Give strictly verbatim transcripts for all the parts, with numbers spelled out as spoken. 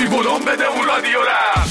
کمی ولوم بده اون رادیو را.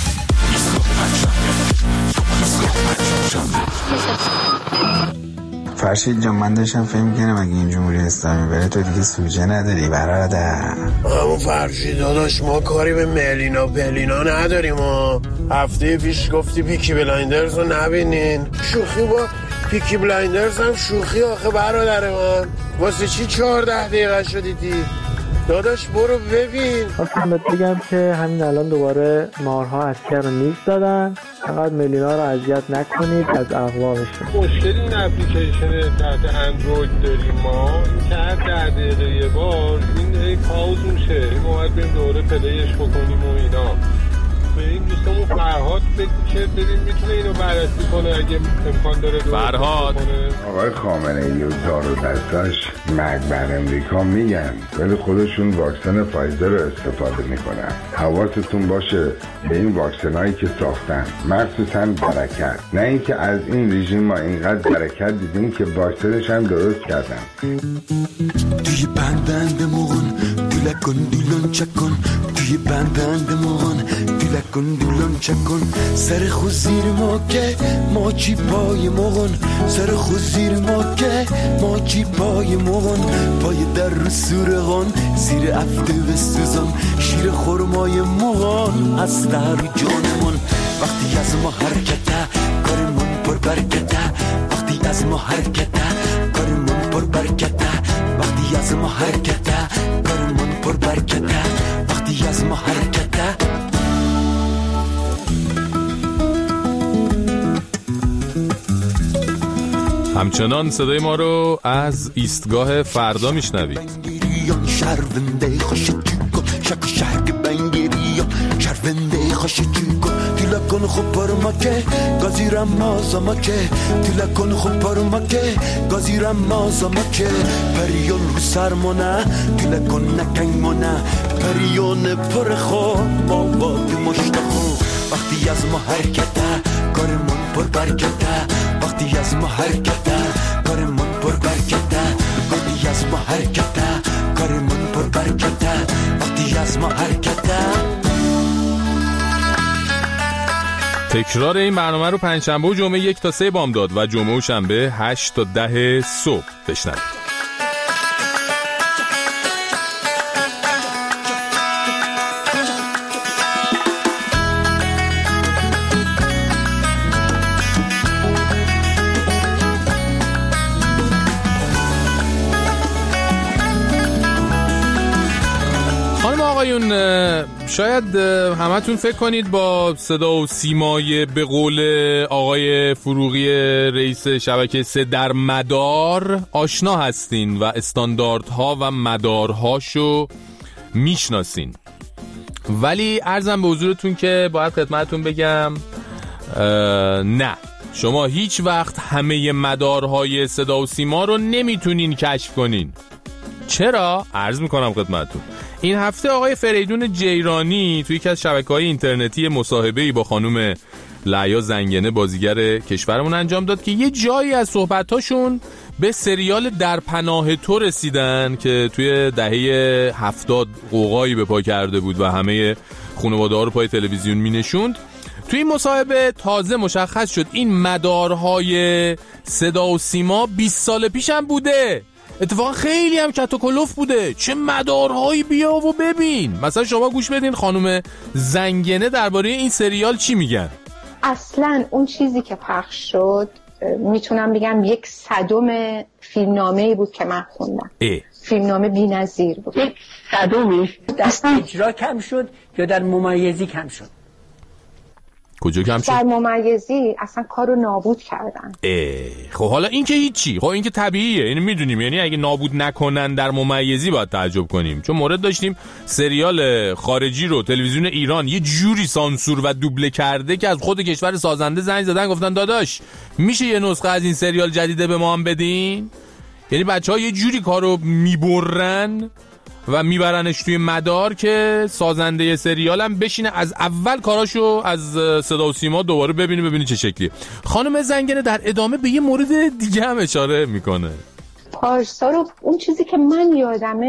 فرشید جان من داشتم فکر می‌کردم اگه این جمهوری اسلامی بره تو دیگه سوژه نداری برادر. اما فرشید داداش ما کاری به ملینا پلینا نداریم ها. هفته پیش گفتی پیکی بلایندرز رو نبینین. شوخی با پیکی بلایندرز هم شوخی آخه برادر من. واسه چی چهارده دقیقه شو دیدی؟ داداش برو ببین. خواستم بهت بگم که همین الان دوباره مارها اسکر رو نیست دادن. فقط ملینا رو اذیت نکنید از اقوامشون. مشکلی این اپلیکیشن تحت اندروید داریم ما، این که هر ده دقیقه یه بار این پاوز میشه، ما باید بریم دوره پلیش بکنیم و اینا. به این دوستمون فرهاد بگی که ببین میتونه اینو بررسی کنه اگه امکان داره. فرهاد آقای خامنه ای و دار و دستاش مرگ بر امریکا میگن ولی خودشون واکسن فایزر رو استفاده میکنن. حواستون باشه به این واکسن هایی که ساختن، مخصوصا برکت. نه اینکه از این رژیم ما اینقدر برکت دیدیم که واکسنش هم درست کردن. توی بندند مون دلکن دلون چکن، توی بندند مون دلکن دلون چکن، سر خود زیر ما که ما چی پای مون، سر خود زیر ما که ما چی پای مون، پای در رو سورغان زیر افته و سوزان، شیر خورمای مون از در جانمون. وقتی از ما حرکته کارمون پر برکته، وقتی از ما حرکته کارمون پر برکته، وقتی از ما حرکته کارمون پر برکته، وقتی از ما حرکته. همچنان صدای ما رو از ایستگاه فردا میشنوید. شرونده خوش چیکن شک شک بنگیریان شرونده خوش چیکن تلکن خوب پرما که گازیرم مازما که تلکن خوب پرما که گازیرم مازما که پریون رو سرمونه تلکن نکنمونه پریون پر خواب بابا مشتاقو. وقتی از ما حرکته کارمون پر برکته، وقتی از ما حرکته کارمون پر برکته، وقتی از ما حرکته کارمون پر برکته، وقتی از ما حرکته. تکرار این برنامه رو پنجشنبه و جمعه یک تا سه بامداد و جمعه و شنبه هشت تا ده صبح بشنوید. شاید همتون فکر کنید با صدا و سیمای به قول آقای فروغی رئیس شبکه سه در مدار آشنا هستین و استانداردها و مدارهاشو میشناسین، ولی عرضم به حضورتون که باید خدمتتون بگم نه، شما هیچ وقت همه مدارهای صدا و سیما رو نمیتونین کشف کنین. چرا؟ عرض میکنم خدمتتون. این هفته آقای فریدون جیرانی توی یکی از شبکه‌های اینترنتی مصاحبه‌ای با خانم لعیا زنگنه بازیگر کشورمون انجام داد که یه جایی از صحبتاشون به سریال در پناه تو رسیدن که توی دهه هفتاد قوقایی به پا کرده بود و همه خانواده‌ها رو پای تلویزیون می‌نشوند. توی این مصاحبه تازه مشخص شد این مدارهای صدا و سیما بیست سال پیش هم بوده. اتفاقا خیلی هم کت و کلوف بوده. چه مدارهایی بیا و ببین. مثلا شما گوش بدین خانم زنگنه درباره این سریال چی میگن. اصلا اون چیزی که پخش شد میتونم بگم یک صدم فیلمنامه‌ای بود که من خوندم. فیلمنامه بی‌نظیر بود. یک صدمش دست اجرا کم شد یا در ممیزی کم شد؟ کجا کم شد؟ در ممیزی اصلا کارو نابود کردن. خب حالا این که هیچی، خب این که طبیعیه، یعنی میدونیم، یعنی اگه نابود نکنن در ممیزی باید تعجب کنیم. چون مورد داشتیم سریال خارجی رو تلویزیون ایران یه جوری سانسور و دوبله کرده که از خود کشور سازنده زنگ زدن گفتن داداش میشه یه نسخه از این سریال جدیده به ما هم بدین؟ یعنی بچه‌ها یه جوری کارو میبرن و میبرنش توی مدار که سازنده سریال هم بشینه از اول کاراشو از صدا و سیما دوباره ببینی ببینی چه شکلیه. خانم زنگنه در ادامه به یه مورد دیگه هم اشاره میکنه. پارسا رو اون چیزی که من یادمه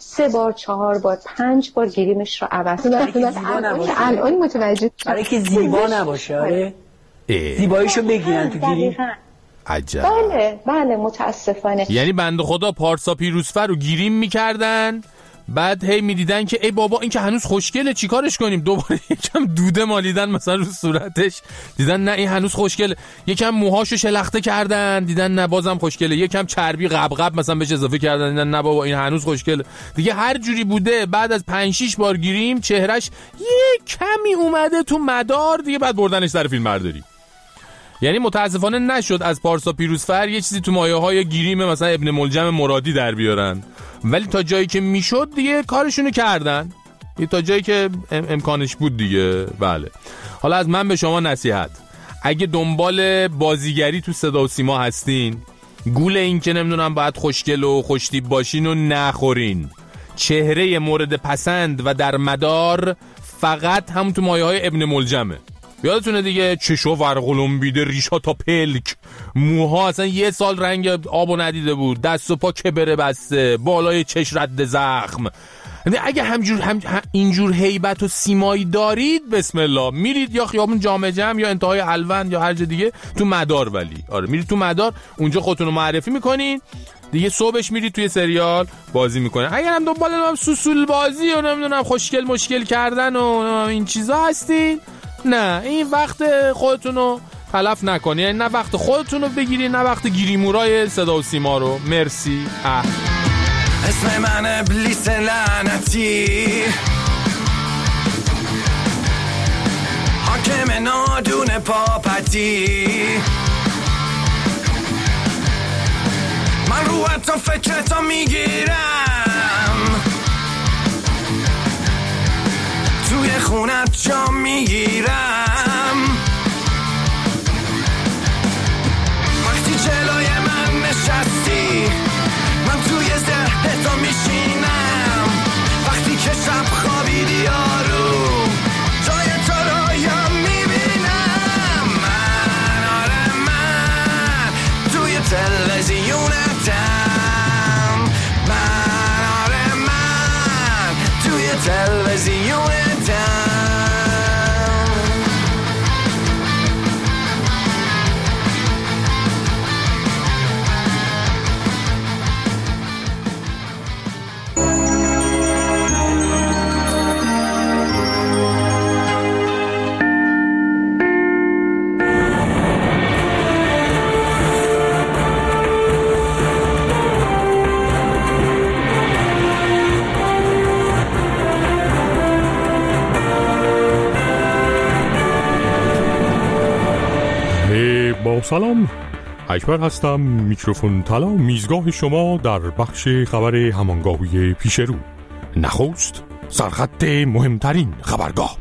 سه بار چهار بار پنج بار گریمش رو عوض کردن. الان متوجه برای که زیبا نباشه. آره زیباییشو بگیرن تو گریم. عجب. بله بله متاسفانه. یعنی بنده خدا پارسا پیروزفر رو گیریم میکردن، بعد هی میدیدن که ای بابا این که هنوز خوشگله چیکارش کنیم، دوباره یکم دوده مالیدن مثلا رو صورتش، دیدن نه این هنوز خوشگله، یکم موهاشو شلخته کردن، دیدن نه بازم خوشگله، یکم چربی قبقب مثلا بهش اضافه کردن، دیدن نه بابا این هنوز خوشگله دیگه. هر جوری بوده بعد از پنج شش بار گیریم چهرش یه کمی اومده تو مدار دیگه، بعد بردنش سر فیلم برداری. یعنی متاسفانه نشد از پارسا پیروزفر یه چیزی تو مایه های گیریم مثلا ابن ملجم مرادی در بیارن، ولی تا جایی که میشد دیگه کارشونو کردن، تا جایی که ام امکانش بود دیگه. بله. حالا از من به شما نصیحت، اگه دنبال بازیگری تو صدا و سیما هستین، گول این که نمیدونم باید خوشگل و خوشتیپ باشین و نخورین. چهره مورد پسند و در مدار فقط هم تو مایه های ابن ملجمه. یادتونه دیگه، چشو ورقلمبیده، ریشا تا پلک، موها اصلا یه سال رنگ آبو ندیده بود، دست و پا کبره بسته، بالای چش رد زخم. اگه همجور هم اینجور هیبت و سیمایی دارید، بسم الله، میرید یا خیابون جامع جمع یا انتهای الوند یا هر جا دیگه تو مدار. ولی آره میرید تو مدار، اونجا خودتون رو معرفی میکنین دیگه، صبحش میرید توی سریال بازی میکنین. اگر هم دنبال سوسول بازی و نمیدونم خوشگل مشکل کردن و این چیزا هستین، نه این وقت خودتونو تلف نکنی، یعنی نه وقت خودتونو بگیری نه وقت گیریمورای صدا و سیما رو. مرسی. اه. اسم من ابلیس لعنتی، حاکم نادون پاپتی، من روحت و فکرتو میگیرم، توی خونت جا میگیرم، وقتی جلوی من نشستی من توی ذهن تو میشینم، وقتی که شب خوابیدی آروم جای تو رو یا میبینم، من آره من توی تلویزیونتم، من آره من توی تلویزیونتم. با سلام، اکبر هستم، میکروفون طلا، میزگاه شما در بخش خبر همانگاهی پیش رو. نخست سرخط مهمترین خبرگاه.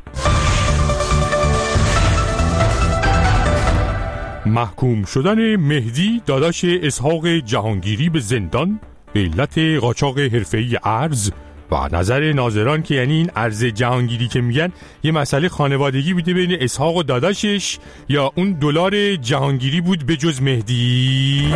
محکوم شدن مهدی داداش اسحاق جهانگیری به زندان به علت قاچاق حرفه‌ای ارز و نظر ناظران که یعنی این ارز جهانگیری که میگن یه مسئله خانوادگی بوده بین اسحاق و داداشش یا اون دلار جهانگیری بود به جز مهدی.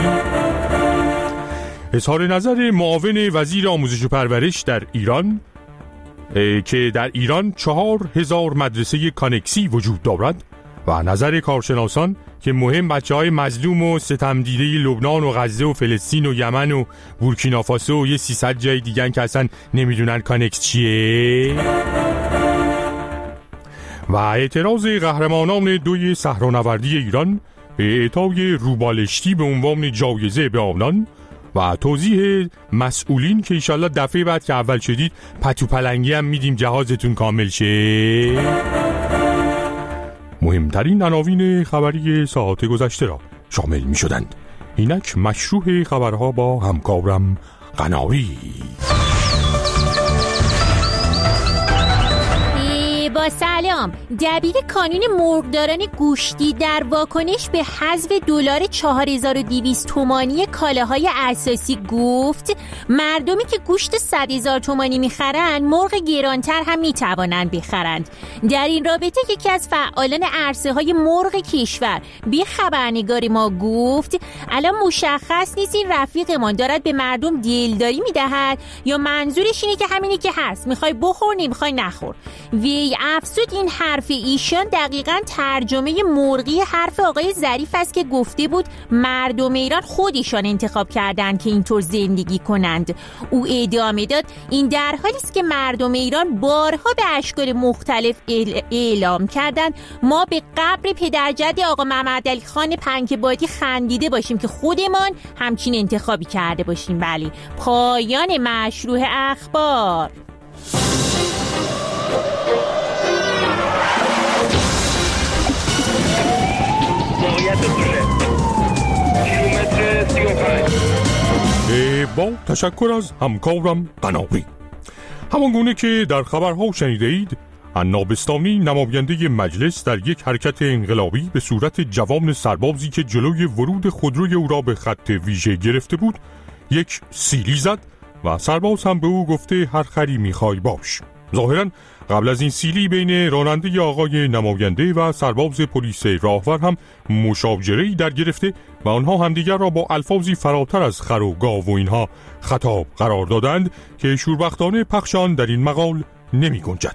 اظهار نظر معاون وزیر آموزش و پرورش در ایران که در ایران چهار هزار مدرسه کانکسی وجود دارد و نظر کارشناسان که مهم بچه های مظلوم و ستم دیده لبنان و غزه و فلسطین و یمن و بورکینافاسو و یه سیصد جای دیگن که اصلا نمیدونن کانکس چیه. و اعتراض قهرمانان دوی صحرانوردی ایران به اعطای روبالشتی به عنوان جایزه به آنان و توضیح مسئولین که ایشالله دفعه بعد که اول شدید پتو پلنگی هم میدیم جهازتون کامل شه. مهمترین عناوین خبری ساعت گذشته را شامل می شدند. اینک مشروع خبرها با همکارم قناری. با سلام. دبیر کانون مرغداران گوشتی در واکنش به حذف دلار چهار هزار و دویست تومانی کالاهای اساسی گفت مردمی که گوشت صد هزار تومانی میخرند مرغ گرانتر هم میتوانند بخرند. در این رابطه یکی از فعالان عرصه های مرغ کشور به خبرنگار ما گفت الان مشخص نیست این رفیقمان دارد به مردم دلداری میدهد یا منظورش اینه که همینی که هست، میخوای بخور نمیخوای نخور. وی افسود این حرف ایشان دقیقاً ترجمه مرغی حرف آقای ظریف است که گفته بود مردم ایران خودشان انتخاب کردند که اینطور زندگی کنند. او ادامه داد این در حالی است که مردم ایران بارها به اشکال مختلف اعلام کردند ما به قبر پدرجد آقا محمدعلی خان پنکبادی خندیده باشیم که خودمان همچین انتخابی کرده باشیم. بله، پایان مشروع اخبار. با تشکر از همکارم قناری. همان گونه که در خبرها شنیده اید، عنابستانی نماینده مجلس در یک حرکت انقلابی به صورت جوان سربازی که جلوی ورود خودروی او را به خط ویژه گرفته بود یک سیلی زد و سرباز هم به او گفته هر خری میخوای باش. ظاهراً قبل از این سیلی بین راننده آقای نماینده و سرباز پلیس راهور هم مشاجره‌ای در گرفته و آنها همدیگر را با الفاظی فراتر از خر و گاو و اینها خطاب قرار دادند که شوربختانه پخش آن در این مقال نمی گنجد.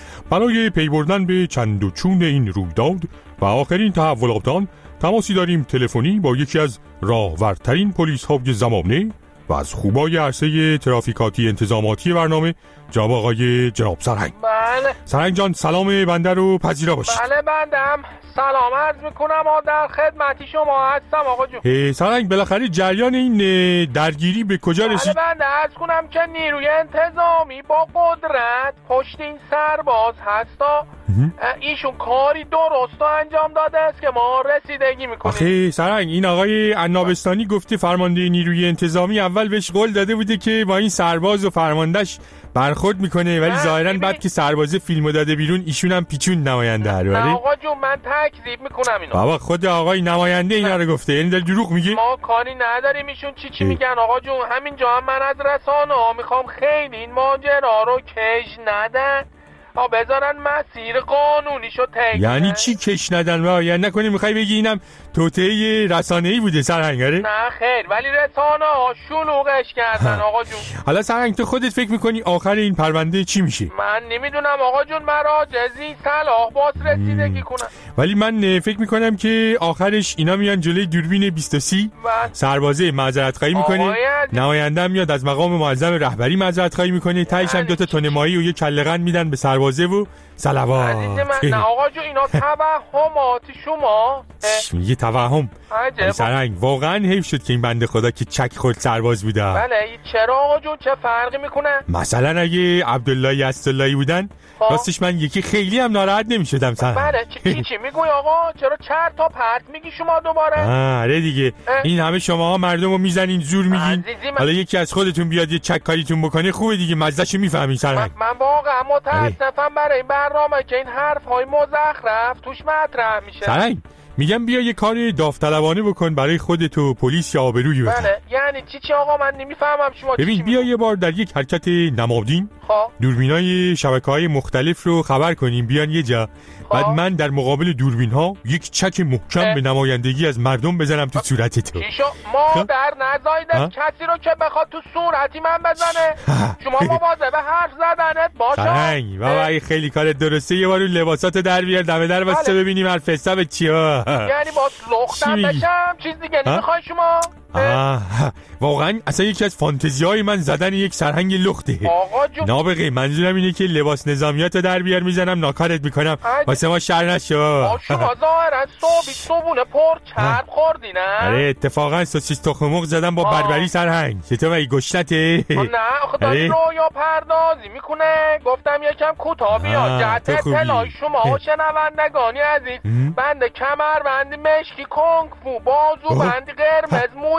برای پی بردن به چند و چون این رویداد و آخرین تحولات آن تماسی داریم تلفنی با یکی از راهورترین پلیس های زمانه و از خوبای عرصه ترافیکاتی انتظاماتی برنامه جناب آقای جناب سرهنگ. بله سرهنگ جان، سلام بنده رو پذیرا باشید. بله بندم سلام عرض میکنم و در خدمتی شما هستم آقا جون. سرهنگ بالاخره جریان این درگیری به کجا رسید؟ بله بنده عرض کنم که نیروی انتظامی با قدرت پشت این سرباز هستا ایشون کاری درست انجام داده است که ما رسیدگی میکنیم. آخه سرهنگ این آقای عنابستانی گفته فرمانده نیروی انتظامی اول بهش قول داده بوده که با این سرباز و فرماندهش برخورد میکنه، ولی ظاهرا بعد که سربازه فیلمو داده بیرون ایشون هم پیچون نماینده هر نه آقا جون من تکذیب میکنم اینو. بابا خود آقای نماینده اینا رو گفته، یعنی در دروغ میگه؟ ما کاری نداریم ایشون چی چی میگن آقا جون. همینجا هم من از رسانه ها میخوام خیلی این ماجرا رو کش ندن، بذارن مسیر قانونیشو طی. یعنی چی کش ندن؟ ما یعنی نکنی میخوای بگی اینم توطئه رسانه‌ای بوده سرهنگاره؟ نه خیر، ولی رسانه ها شلوغش کردن آقا جون. حالا سرهنگ تو خودت فکر میکنی آخر این پرونده چی میشه؟ من نمیدونم آقا جون، مراجعی صلاح باز رسیدگی کنم. ولی من فکر میکنم که آخرش اینا میان جلوی دوربین بیست و سه سربازه معذرت خواهی میکنه، نماینده میاد از مقام معظم رهبری معذرت خواهی میکنه، تهش هم دو تا تن ماهی و یه کله قند میدن به سربازه و صلوات. نه آقا جون اینا توهمات شما. میگه توهم؟ سرهنگ واقعا حیف شد که این بنده خدا که چک خورد سرباز بوده. بله چرا آقا جون، چه فرقی میکنه؟ مثلا اگه عبدالله اسداللهی بودن راستش من یکی خیلی هم ناراحت نمیشدم سرهنگ. بله چی چی میگوی آقا؟ چرا چرت تا پرت میگی شما دوباره؟ آره دیگه اه؟ این همه شماها مردمو میزنین زور میگین، حالا یکی از خودتون بیاد یه چک کاریتون بکنه خوبه دیگه، مزهشو میفهمین سرهنگ. من, من واقعا متاسفم برای این برنامه که این حرف‌های مزخرف توش مطرح میشه. سرهنگ میگم بیا یه کار داوطلبانه بکن برای خودت و پلیس یا آبرویی بکن. بله یعنی چی چی آقا؟ من نمیفهمم شما چی. ببین بیا یه بار در یک حرکت نمادین دوربینای شبکه‌های مختلف رو خبر کنیم بیان یه جا، بعد من در مقابل دوربین ها یک چک محکم اه. به نمایندگی از مردم بزنم تو صورت تو. ما در نزایده کسی رو که بخواد تو صورتی من بزنه. شما مواظب حرف زدنت باشه. سرهنگ بابا خیلی کار درسته، یه بار لباساتو در بیار دم در واسه ببینیم حرف حساب چیه. یعنی با لختم بشم چیز دیگه نمیخوای شما؟ آه واقعا اصلا یکی از فانتزیای من زدن یک سرهنگ لخته. آقا جون نابغه منظورم اینه که لباس نظامیاتو در بیار میزنم ناکارت میکنم واسه ما شر نشو. شما ظاهرا صبحی صبونه پر چرب خوردی نه؟ آره اتفاقا سوسیس تخم مرغ زدم با بربری سرهنگ. چطور ای گشنته؟ نه آخه داری رویا پردازی میکنه. گفتم یکم کوتاه بیا جهت اطلاع شما و شنوندگانی عزیز. بنده کمر بندی مشکی کنگ فو بازو بندی قرمز موی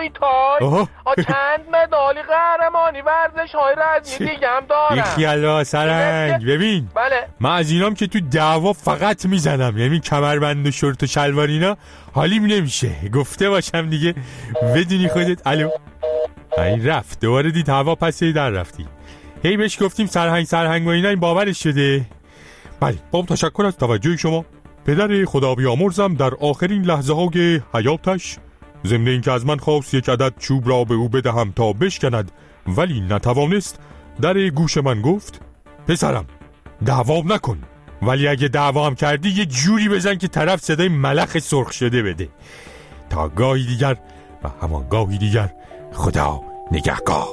تای چند مدالی قهرمانی ورزش های رزمی دیگه هم دارم. این خیالا سرنگ ببین بله. من از اینام که تو دعوا فقط میزنم، یعنی کمربند و شورت و شلوار اینا حالیم نمیشه، گفته باشم دیگه بدونی خودت. الو این رفت دوباره دید هوا پسی در رفتی. هی بهش گفتیم سرهنگ سرهنگ و اینا، این باورش شده. بله با تشکر از توجه شما. پدر خدا بیامرزم در آخرین لحظه های حیاتش ضمن اینکه از من خواست یک عدد چوب را به او بدهم تا بشکند ولی نتوانست، در گوش من گفت پسرم دعوا نکن، ولی اگه دعوا هم کردی یه جوری بزن که طرف صدای ملخ سرخ شده بده. تا گاهی دیگر و همان گاهی دیگر، خدا نگهگاه.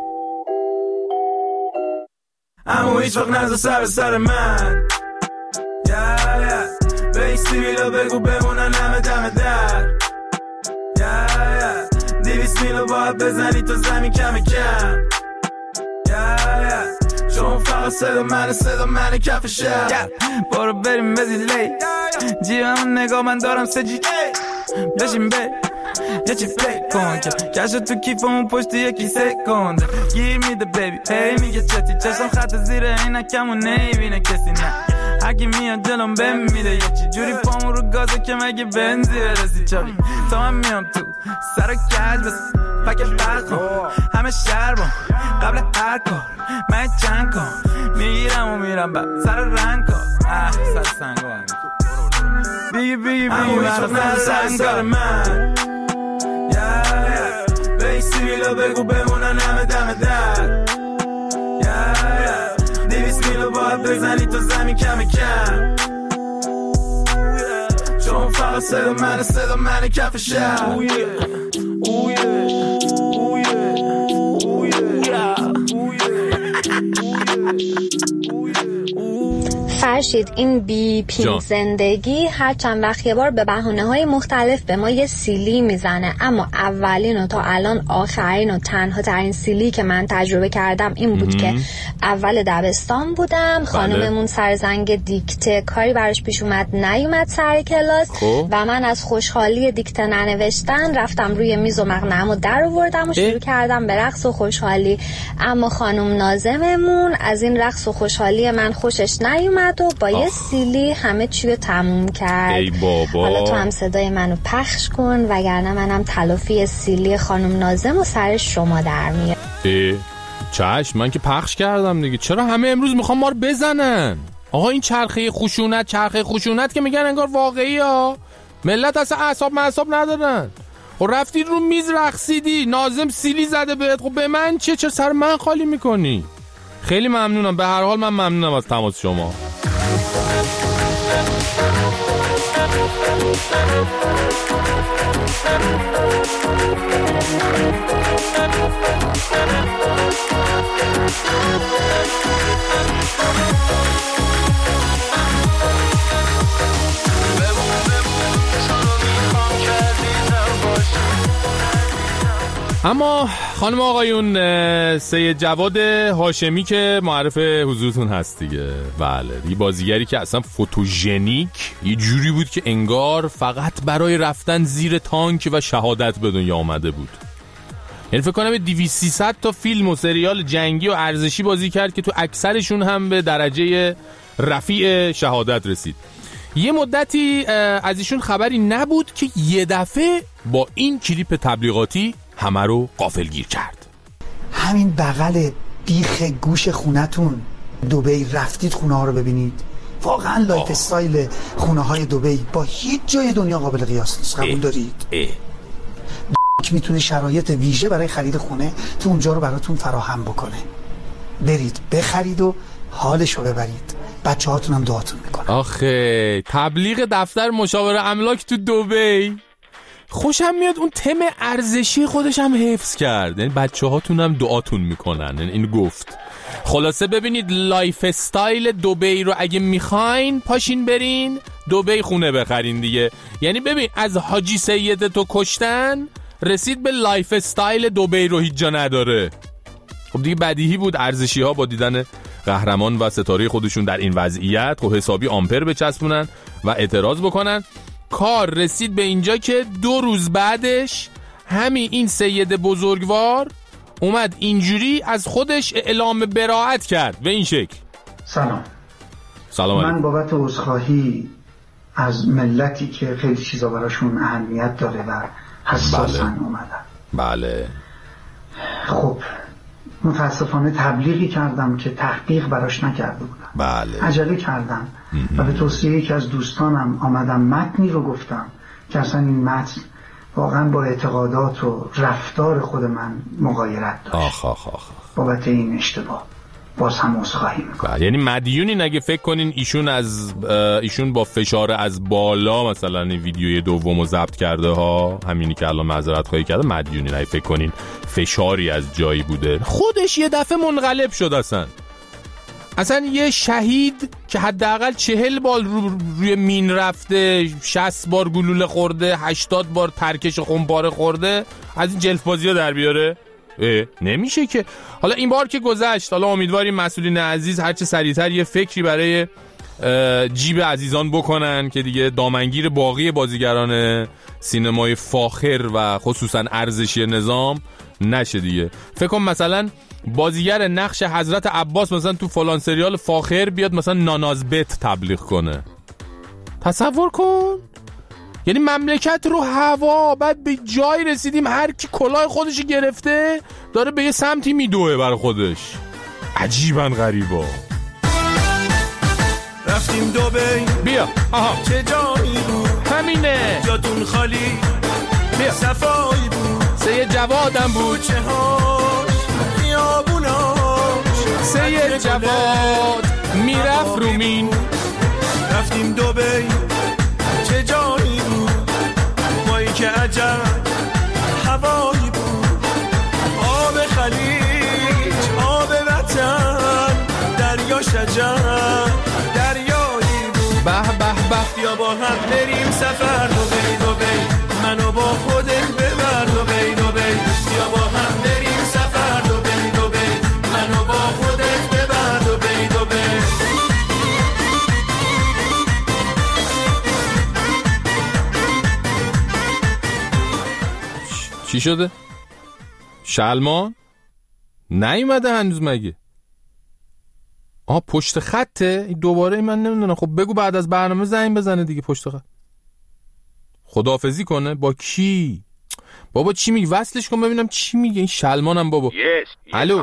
اما هیچ وقت نزد سر سر من yeah, yeah. به این سیبیلو بگو بمونن همه دم در yeah, yeah. دیویس میلو باید بزنی تو زمین کم کم yeah, yeah. چون فقط صدا منه صدا منه کف شب yeah. برو بریم بزیلی جیبم نگاه من دارم سجی بشیم به یه چی فکر کن که کشت تو کیفمون پشت یکی سکند گیر میده بیبی هی میگه چتی چشم خط زیر عینکمون نمیبینه کسی نه هرکی میاد جلوم بهم میده یه چی جوری پامون رو گازه که مگه بنزی برسی چابی تا من میام تو سر کج بس پک برخون همه شهر بام قبل هر کار من چند کن میگیرم و میرم بعد سر رنگ کن اه سر سنگ و بیگی بیگی بیگی من سر سر من به این سیبیلو بگو بمونن همه دم در دیویس میلو باید بزنی تو زمین کم کم چون فقط صدا منه صدا منه کف شب فرشید این بی پین زندگی هر چند وقت یه بار به بهانه‌های مختلف به ما یه سیلی میزنه، اما اولین و تا الان آخرین و تنها ترین سیلی که من تجربه کردم این بود که اول دبستان بودم، خانممون سر زنگ دیکته کاری براش پیش اومد نیومد سر کلاس خوب. و من از خوشحالی دیکته ننوشتن رفتم روی میز و مقنعه‌مو در آوردم و شروع کردم به رقص و خوشحالی، اما خانم ناظممون از این رقص و خوشحالی من خوشش نیومد و با یه سیلی همه چی رو تموم کرد. ای بابا. حالا تو هم صدای منو پخش کن وگرنه منم تلافی سیلی خانم ناظم و سر شما در میاد. ای چشم من که پخش کردم دیگه، چرا همه امروز میخوام ما رو بزنن؟ آقا این چرخه خشونت چرخه خشونت که میگن انگار واقعی ها، ملت اصلا اعصاب معصاب ندارن. خب رفتی رو میز رقصیدی ناظم سیلی زده بهت، خب به من چه چه سر من خالی میکنی؟ خیلی ممنونم، به هر حال من ممنونم از تماس شما. اما خانم آقایون، سید جواد هاشمی که معرف حضورتون هست دیگه، بله دیگه بازیگری که اصلا فوتوژنیک یه جوری بود که انگار فقط برای رفتن زیر تانک و شهادت به دنیا آمده بود. یعنی فکر کنم دویست سیصد تا فیلم و سریال جنگی و ارزشی بازی کرد که تو اکثرشون هم به درجه رفیع شهادت رسید. یه مدتی از ایشون خبری نبود که یه دفعه با این کلیپ تبلیغاتی همه رو غافلگیر کرد. همین بغل بیخ گوش خونتون دبی رفتید خونه ها رو ببینید، واقعا لایف استایل خونه های دبی با هیچ جای دنیا قابل قیاس نیست. قبول دارید؟ میتونه شرایط ویژه برای خرید خونه تو اونجا رو براتون فراهم بکنه. برید بخرید و حالشو ببرید، بچه هاتون هم دعاتون میکنن. آخه تبلیغ دفتر مشاور املاک تو دبی، خوشم میاد اون تم ارزشی خودش هم حفظ کرد، یعنی بچه هاتون هم دعاتون میکنن، یعنی این گفت. خلاصه ببینید لایف استایل دبی رو اگه میخواین پاشین برین دبی خونه بخرین دیگه. یعنی ببین از حاجی سید تو کشتن رسید به لایف استایل دبی رو هیچ جا نداره. خب دیگه بدیهی بود ارزشی ها با دیدن قهرمان و ستاره خودشون در این وضعیت خب حسابی آمپر بچسبونن و اعتراض بکنن. کار رسید به اینجا که دو روز بعدش همین این سید بزرگوار اومد اینجوری از خودش اعلام براءت کرد به این شکل. سلام. سلام. من بابت عذرخواهی از ملتی که خیلی چیزا براشون اهمیت داره و حساسن بله. اومدن. بله. خب متاسفانه تبلیغی کردم که تحقیق براش نکرده بودم. بله. عجله کردم و به توصیه یکی از دوستانم آمدم متنی رو گفتم که اصلا این متن واقعا با اعتقادات و رفتار خود من مغایرت داشت. آخ آخ آخ. بابت این اشتباه باز هم عذرخواهی میکنم. یعنی مدیونی نگه فکر کنین ایشون از ایشون با فشار از بالا مثلا این ویدیوی دومو ضبط کرده ها، همینی که الان معذرت خواهی کرده، مدیونی نگه فکر کنین فشاری از جایی بوده، خودش یه دفعه منقلب شد. اصلا اصلا یه شهید که حداقل چهل بار رو روی مین رفته، شصت بار گلوله خورده، هشتاد بار ترکش خونپاره خورده، از این جلف بازی ها در بیاره؟ نمیشه که. حالا این بار که گذشت، حالا امیدواریم مسئولین عزیز هرچه سریعتر یه فکری برای جیب عزیزان بکنن که دیگه دامنگیر باقی بازیگران سینمای فاخر و خصوصا ارزشی نظام نشه دیگه. فکر کن مثلا بازیگر نقش حضرت عباس مثلا تو فلان سریال فاخر بیاد مثلا نانازبت تبلیغ کنه. تصور کن، یعنی مملکت رو هوا، بعد به جای رسیدیم هر کی کلاه خودش گرفته داره به یه سمتی میدوه برای خودش. عجیبن غریبا. رفتیم دبی، بیا آها چه جایی بود همینه، جاتون خالی، بیا صفایی بود، سید جوادم بود، چه هاش خیابوناش، سید جواد میرفت رومین. رفتیم دبی چه جایی بود، وای که عجب هوایی بود، آب خلیج آب وطن، دریا شجر دریایی بود. به به به، یا با هم بریم سفر دبی دبی، منو با خودت ببر دبی دبی، یا با هم بریم سفر دبی دبی، منو با خودت ببر دبی دبی. چی شده؟ شلمان؟ نیومده هنوز مگه؟ آه پشت خطه؟ این دوباره من نمیدونم. خب بگو بعد از برنامه زنگ بزنه دیگه پشت خط. خداحافظی کنه با کی؟ بابا چی میگی؟ وصلش کن ببینم چی میگه این شلمانم بابا. yes, الو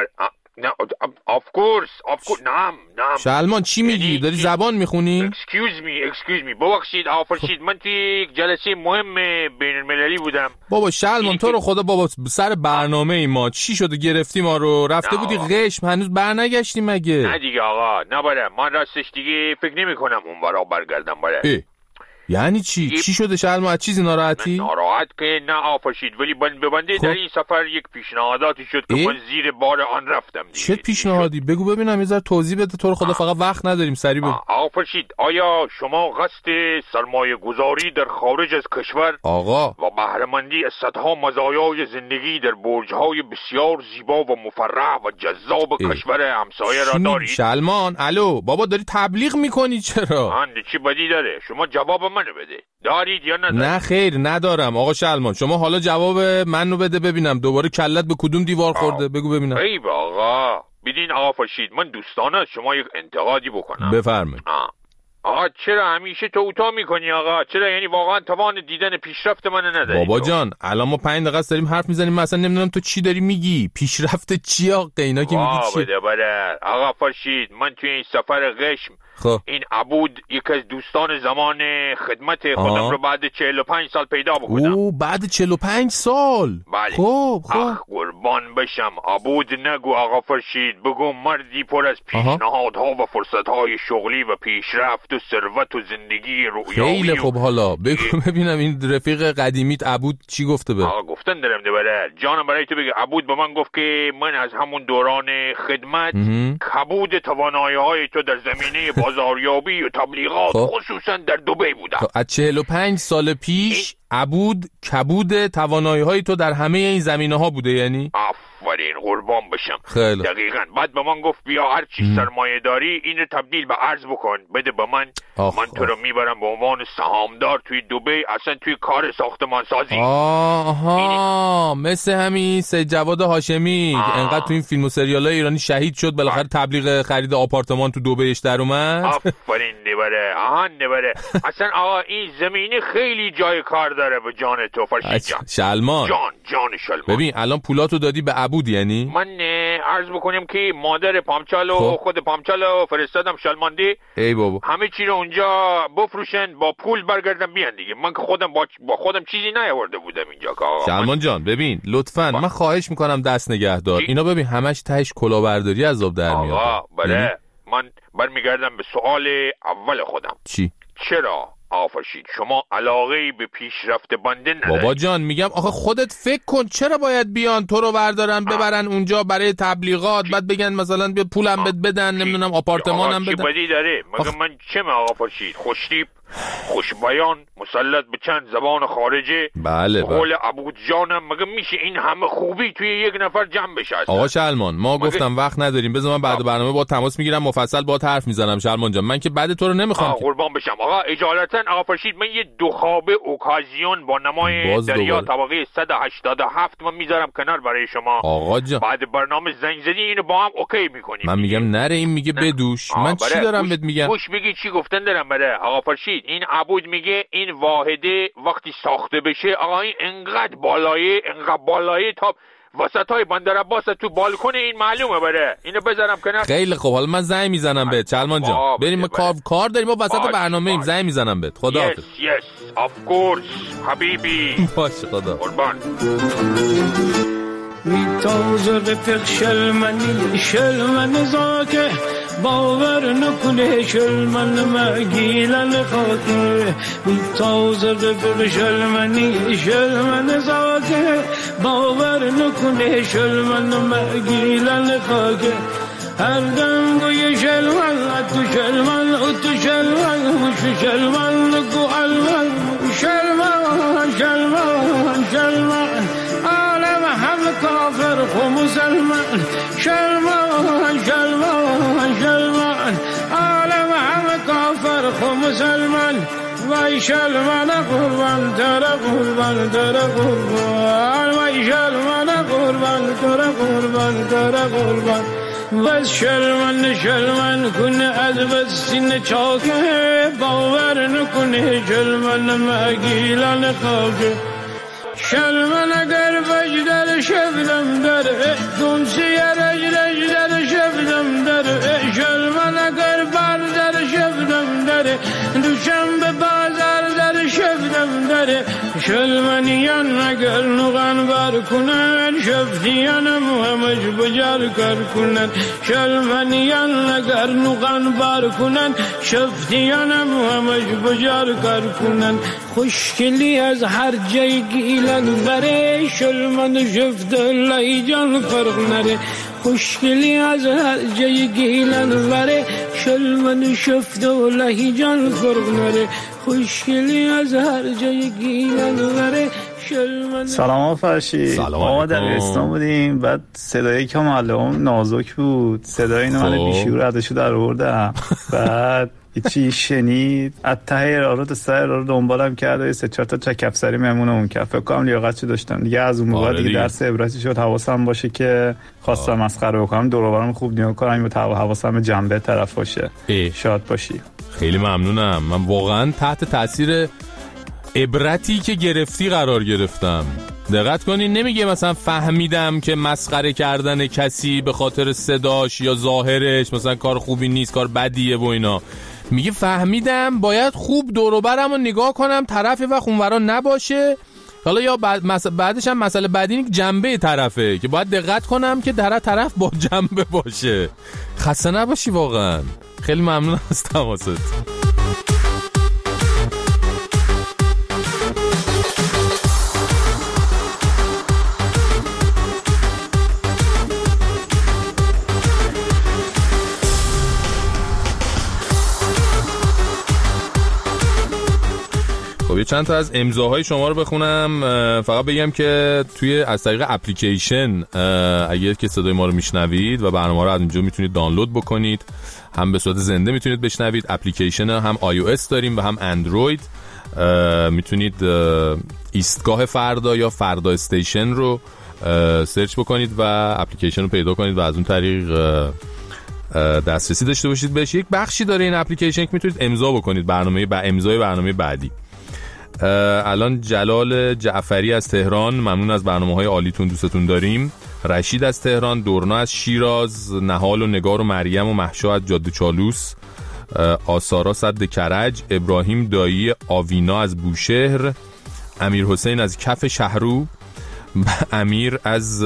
No, of course, of course. نعم نعم. شلمان چی میگی؟ داری زبان میخونی؟ Excuse me, excuse me. ببخشید آفرشید، من توی یک جلسه مهم بین المللی بودم. بابا شلمان تو رو خدا بابا سر برنامه ای ما چی شده گرفتی ما رو؟ رفته بودی قشم هنوز برنگشتی مگه؟ نه دیگه آقا، نه باره من راستش دیگه فکر نمی کنم اون برا برگردم باره. یعنی چی؟ دیگه... چی شده شلمان؟ از چیزی ناراحتی؟ ناراحت که نه آفرشید، ولی بند ببنده خب. در این سفر یک پیشنهاداتی شد که من زیر بار آن رفتم دیگه. چه پیشنهادی؟ بگو ببینم یه ذره توضیح بده. تو رو خدا فقط وقت نداریم سریع بگو. آفرشید آیا شما قصد سرمایه گذاری در خارج از کشور آقا و بهره‌مندی از صدها مزایای زندگی در برج‌های بسیار زیبا و مفرح و جذاب اه. کشور همسایه را دارید؟ شلمان الو بابا داری تبلیغ میکنی چرا؟ اند چی بدی داره؟ شما جواب منو بده. دارید یا ندارید؟ نه خیر ندارم آقا شلمان. شما حالا جواب منو بده ببینم دوباره کلت به کدوم دیوار خورده. بگو ببینم. ای آقا بدین آقا فرشید، من دوستانه از شما یک انتقادی بکنم. بفرمایید. آقا چرا همیشه تو اوتا میکنی آقا؟ چرا یعنی واقعا توان دیدن پیشرفت من نداری؟ بابا جان الان ما پنج دقیقه داریم حرف میزنیم، مثلا نمیدونم تو چی داری میگی. پیشرفت چی آقا؟ اینا که میگی چی؟ بده بده آقا فرشید، من توی این سفر قشم خب. این عبود یک از دوستان زمان خدمت خودم رو بعد چهل و پنج سال پیدا بکنم. او بعد چهل و پنج سال؟ بله. خب خب اخ قربان بشم عبود نگو آقا فرشید، بگو مردی پر از پیشنهادها و فرصتهای شغلی و پیشرفت و ثروت و زندگی رویایی. خیلی خوب حالا بگو ببینم این رفیق قدیمیت عبود چی گفته به؟ آقا گفتن دارم دوباره جانم برای تو بگه. عبود به من گفت که من از همون دوران خدمت کبود توانایی‌های تو در زمینه بازاریابی و تبلیغات خب. خصوصا در دبی بودم. خب. از چهل و پنج سال پیش عبود کبود توانایی‌های تو در همه این زمینه‌ها بوده یعنی؟ آفرین قربان بشم. خیلی. دقیقاً. بعد به من گفت بیا هر چی سرمایه داری اینو تبدیل به ارز بکن بده به من. آخ من تو رو میبرم به عنوان سهامدار توی دبی، اصلا توی کار ساختمان سازی. آها مثل همین سید جواد هاشمی انقدر تو این فیلم و سریالای ایرانی شهید شد بالاخره تبلیغ خرید آپارتمان تو دبیش در اومد. آفرین نبره. آها نبره. اصلا آقا این زمینه خیلی جای کار داره به جان تو فرشید جان. شلمان جان جان شلمان. ببین الان پولاتو دادی به عبود یعنی؟ من عرض بکنم که مادر پامچالو خب. خود پامچالو فرستادم شلماندی. ای بابا. همه چی رو اونجا بفروشن با پول برگردن بیان دیگه. من که خودم با, با خودم چیزی نیاورده بودم اینجا که آقا. شلمان جان ببین لطفاً من خواهش میکنم دست نگه دار. اینا ببین همش تهش کلاهبرداری عذاب در میاد. آقا بله من برمیگردم به سوال اول خودم. چی؟ چرا آفرشید شما علاقه‌ای به پیشرفت بنده نداری؟ بابا جان میگم آخه خودت فکر کن چرا باید بیان تو رو بردارن ببرن اونجا برای تبلیغات بعد بگن مثلا بیا پولم بد بدن نمیدونم آپارتمانم بدن. چی بدی داره؟ مگه من چه آقا فرشید خوشتیپ خوش بیان مسلط به چند زبان خارجه. بله قول عبود جانم مگه میشه این همه خوبی توی یک نفر جمع بشه؟ آقا شلمان ما مگه... گفتم وقت نداریم بذار من بعد برنامه با تماس میگیرم مفصل با حرف میزنم. شلمان جان من که بعد تو رو نمیخوام قربان بشم. آقا اجالتا آقا فرشید من یه دو خوابه اوکازیون با نمای دریا طبقه صد و هشتاد و هفت من میذارم کنار برای شما. آقا جان بعد برنامه زنگ زدی اینو با هم اوکی میکنیم. من میگم نره این میگه بدوش. من چی دارم بهت میگم؟ گوش بگی چی گفتن دارم بره آقا فرشید. این عبود میگه این واحده وقتی ساخته بشه آقا این انقدر بالایه انقدر بالایه تا وسطای بندر عباس تو بالکن این معلومه بره. اینو بذارم کنار. خیلی خوب حالا من زنگ میزنم بهت شلمان جان. بریم ما کار کار داریم ما وسط برنامه ایم. زنگ میزنم بهت. خداحافظ. yes yes of course حبیبی. باشه خدا قربان. میتازه رفیق شلمنی شلمن زاکه باور نکنه شلمن مگیلن خاکه. میتازه رفیق شلمنی شلمن زاکه باور نکنه شلمن مگیلن خاکه. هر دنگوی شلمن تو شلمن تو شلمن تو شلمن گو علمن شلمن شلمن شلمن عالم هم کافر خو مسلمان شلمن شلمن شلمن عالم هم کافر خو مسلمان. وای شلمن قربان تر قربان تر قربان وای شلمن قربان تر قربان تر قربان. بس شلمن شلمن کنه از بسین چاکه باور نکنه شلمن مگیلن خاکه. شلمن اگر وجدر شبدم در دمسی رج رج در شبدم در شلمن اگر بردر شبدم در دوشنبه بازار در شبدم در شلمنیان اگر نغن بر کنن شفتیانم همش بجار کر کنن. شلمنیان اگر نغن بر کنن شفتیانم همش بجار کر کنن. خوشگلی از هر جای گیلن بره شلمن شفت لای جان فرق نره. خوشگلی از هر جای گیلن بره شلمن شفت لای جان فرق نره. خوشگلی از هر جای گیلن بره شلمن. سلام فرشید. ما در اسلام بودیم بعد صدای که معلم نازک بود صدای اینو من بیشور ازشو در آوردم. بعد چی شنید اتای اراره تا سر اراره دنبالم کرده سه چهار تا چکپ سری مهمونه اون که فکر کنم لیاقتشو داشتم دیگه. از اون موقع دیگه درس عبرتی شد. حواسم باشه که خواستم مسخره بکنم دور و برم خوب نگاه کنم و حواسم به جنبه طرف باشه. ای. شاد باشی. خیلی ممنونم. من واقعا تحت تاثیر عبرتی که گرفتی قرار گرفتم. دقت کنین نمیگه مثلا فهمیدم که مسخره کردن کسی به خاطر صداش یا ظاهرش مثلا کار خوبی نیست کار بدیه و اینا. میگه فهمیدم باید خوب دور و برم رو نگاه کنم طرف و خونورا نباشه. حالا یا بعد مس... بعدش هم مسئله بعدی این جنبه طرفه که باید دقت کنم که در طرف با جنبه باشه. خسته نباشی واقعا. خیلی ممنون از تماست. یه چند تا از امضاهای شما رو بخونم. فقط بگم که توی از طریق اپلیکیشن اگه که صدای ما رو میشنوید و برنامه رو از اونجا میتونید دانلود بکنید، هم به صورت زنده میتونید بشنوید. اپلیکیشن هم آی او اس داریم و هم اندروید. میتونید ایستگاه فردا یا فردا استیشن رو سرچ بکنید و اپلیکیشن رو پیدا کنید و از اون طریق دسترسی داشته باشید بهش. یک بخشی داره این اپلیکیشن که میتونید امضا بکنید برنامه با امضای برنامه بعدی. الان جلال جعفری از تهران، ممنون از برنامه‌های عالیتون، دوستتون داریم. رشید از تهران، دورنا از شیراز، نهال و نگار و مریم و مهشا از جاده چالوس، آسارا صد کرج، ابراهیم دایی آوینا از بوشهر، امیر حسین از کف شهرو، امیر از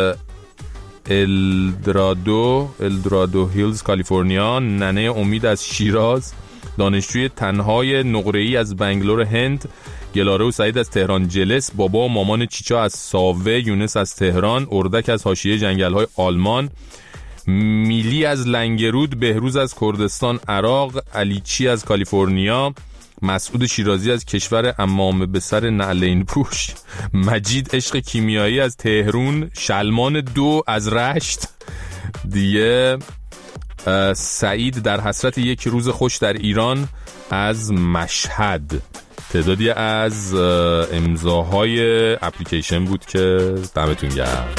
الدرادو الدرادو هیلز کالیفرنیا، ننه امید از شیراز، دانشجوی تنهای نقره‌ای از بنگلور هند، گلاره و سعید از تهران جلس، بابا و مامان چیچا از ساوه، یونس از تهران، اردک از حاشیه جنگل‌های آلمان، میلی از لنگرود، بهروز از کردستان عراق، علیچی از کالیفرنیا، مسعود شیرازی از کشور امامه به سر نعلین پوش، مجید عشق کیمیایی از تهرون، شلمان دو از رشت دیگه، سعید در حسرت یک روز خوش در ایران از مشهد. تعدادی از امضاهای اپلیکیشن بود که دمتون گرم.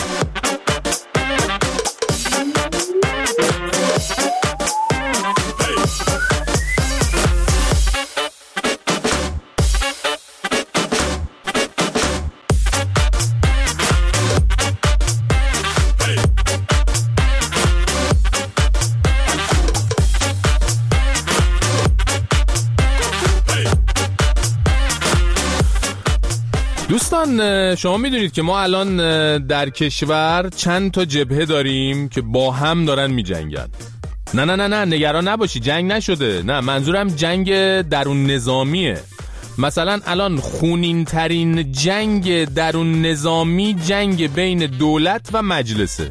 دوستان شما میدونید که ما الان در کشور چند تا جبهه داریم که با هم دارن میجنگن. نه نه نه نه نگران نباشی، جنگ نشده. نه، منظورم جنگ درون نظامیه. مثلا الان خونین ترین جنگ درون نظامی جنگ بین دولت و مجلسه.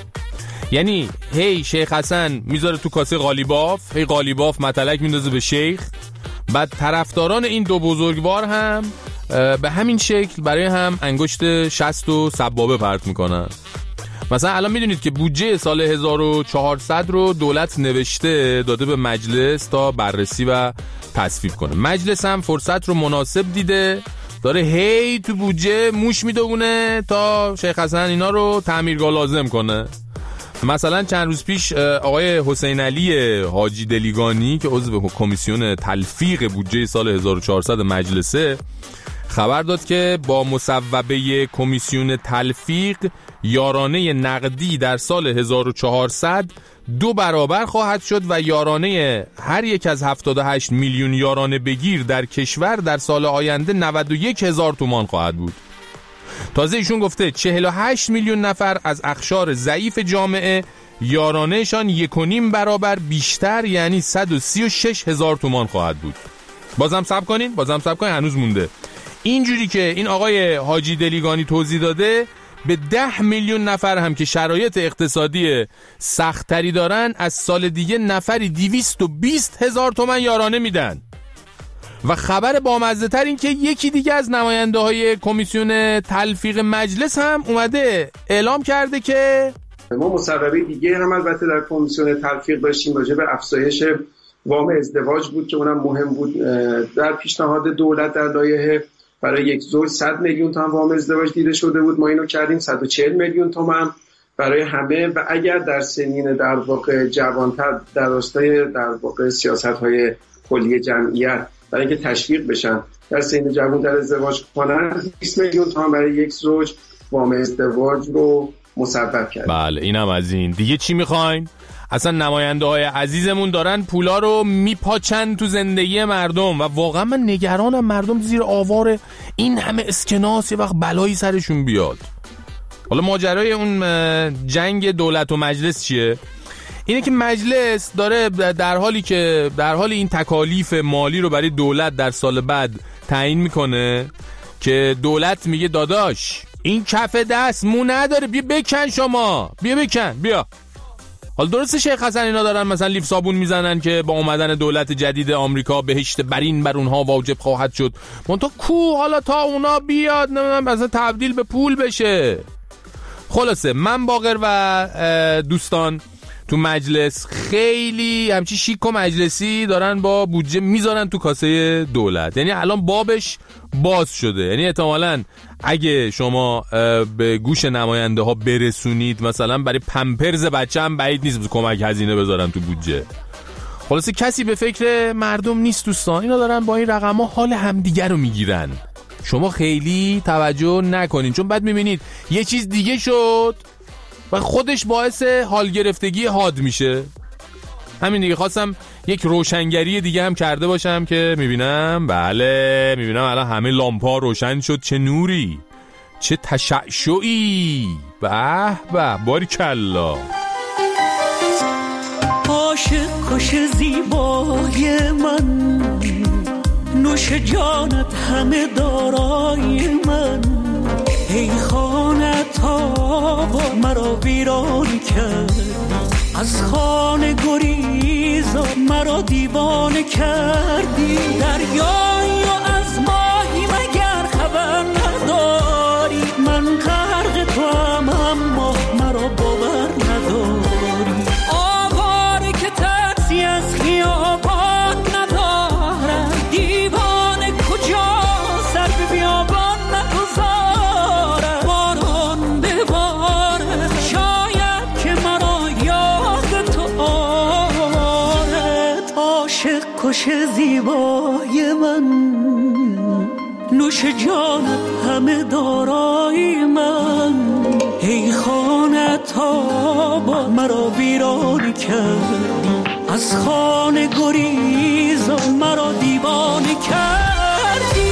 یعنی هی شیخ حسن میذاره تو کاسه قالیباف، هی قالیباف متلک میندازه به شیخ، بعد طرفداران این دو بزرگوار هم به همین شکل برای هم انگشت شست و سبابه پرت میکنن. مثلا الان میدونید که بودجه سال هزار و چهارصد رو دولت نوشته داده به مجلس تا بررسی و تصویب کنه. مجلس هم فرصت رو مناسب دیده، داره هی تو بودجه موش میدونه تا شیخ حسن اینا رو تعمیرگاه لازم کنه. مثلا چند روز پیش آقای حسین علی حاجی دلیگانی که عضو کمیسیون تلفیق بودجه سال هزار و چهارصد مجلسه خبر داد که با مصوبه کمیسیون تلفیق یارانه نقدی در سال هزار و چهارصد دو برابر خواهد شد و یارانه هر یک از هفتاد و هشت میلیون یارانه بگیر در کشور در سال آینده نود و یک هزار تومان خواهد بود. تازه ایشون گفته چهل و هشت میلیون نفر از اقشار ضعیف جامعه یارانهشان یک و نیم برابر بیشتر یعنی صد و سی و شش هزار تومان خواهد بود. بازم صبر کنین بازم صبر کنین هنوز مونده. اینجوری که این آقای حاجی دلیگانی توضیح داده به ده میلیون نفر هم که شرایط اقتصادی سختری دارن از سال دیگه نفری دویست و بیست هزار تومان یارانه میدن. و خبر بامزه تر این که یکی دیگه از نماینده های کمیسیون تلفیق مجلس هم اومده اعلام کرده که ما مصوبه دیگه هم البته در کمیسیون تلفیق داشتیم راجع به افزایش وام ازدواج بود که اونم مهم بود. در پیشنهاد دولت در لایحه برای یک زوج صد میلیون تومان وام ازدواج دیده شده بود، ما اینو کردیم صد و چهل میلیون تومان برای همه. و اگر در سنین در واقع جوانتر در راستای در واقع سیاست‌های کلی جمعیت برای اینکه تشویق بشن در سن جوانتر ازدواج کنن بیست میلیون تومان برای یک زوج وام ازدواج رو مصوب کرد. بله اینم از این. دیگه چی میخواین؟ اصلا نماینده های عزیزمون دارن پولا رو میپاچن تو زندگی مردم و واقعا من نگرانم مردم زیر آوار این همه اسکناس یه وقت بلایی سرشون بیاد. حالا ماجرای اون جنگ دولت و مجلس چیه؟ اینه که مجلس داره در حالی که در حال این تکالیف مالی رو برای دولت در سال بعد تعیین میکنه که دولت میگه داداش این کف دست مو نداره، بیا بکن، شما بیا بکن، بیا حالا درسته شیخ حسن اینا دارن مثلا لیف صابون میزنن که با اومدن دولت جدید آمریکا بهشت برین بر اونها واجب خواهد شد، منتها کو حالا تا اونا بیاد نمیدونم مثلا تبدیل به پول بشه. خلاصه من باقر و دوستان تو مجلس خیلی همچی شیک و مجلسی دارن با بودجه میذارن تو کاسه دولت، یعنی الان بابش باز شده. یعنی احتمالاً اگه شما به گوش نماینده ها برسونید مثلا برای پمپرز بچه هم بعید نیست کمک هزینه بذارن تو بودجه. خلاصه کسی به فکر مردم نیست دوستان، اینا دارن با این رقم ها حال همدیگر رو میگیرن. شما خیلی توجه نکنین چون بعد میبینید یه چیز دیگه شد و خودش باعث حال گرفتگی حاد میشه. همین دیگه. خواستم یک روشنگری دیگه هم کرده باشم که میبینم بله میبینم الان همه لامپا روشن شد. چه نوری، چه تشعشعی، به به باریکلا. عاشق کش زیبای من، نوش جانت همه دارای من، ای خانه تابا مرا ویران کردی، از خانه گریز مرا دیوانه کردی، دریایی و از ماهی مگر خبر نداری، من غرق تو هم اما مرا باور نداری، آواره که ترسی از خیابان ندارد، دیوانه کجا سر به بیابان نگذارد، باران بباره شاید که مرا یاد تو آرد، عاشق کش زیبای من، نوش جانت همه دارای من، ای خانه تابا مرا ویران کردی، از خانه گریز مرا دیوانه کردی.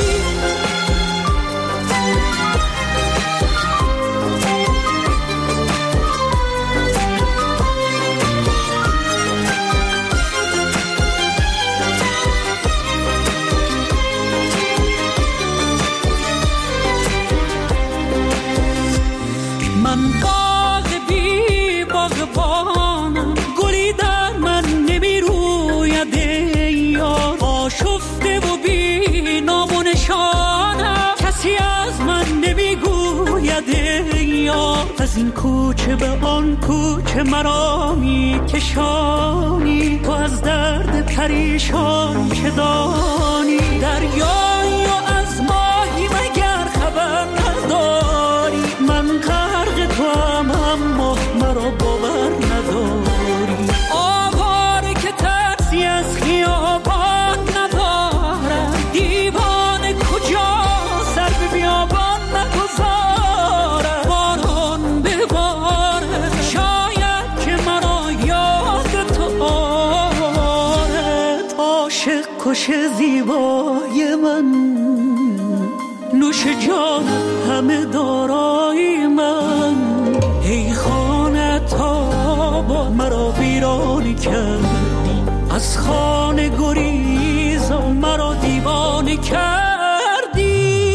من باغ بی باغبانم، گلی در من نمی روید یار، آشفته و بی نام و نشانم، کسی از من نمی گوید یار، از این کوچه به آن کوچه مرا می کشانی، تو از درد پریشان چه دانی، دریایی و از ماهی مگر خبر نداری، من غرق تو هم اما مرا باور نداری، آواره که ترسی از خیابان ندارد، دیوانه کجا سر به بیابان نگذارد، باران بباره شاید که مرا یاد تو آرد، عاشق کش زیبای من، نوش جان همه دارای من، ای خانه تابا مرا ویران کردی، از خانه گریز مرا دیوانه کردی.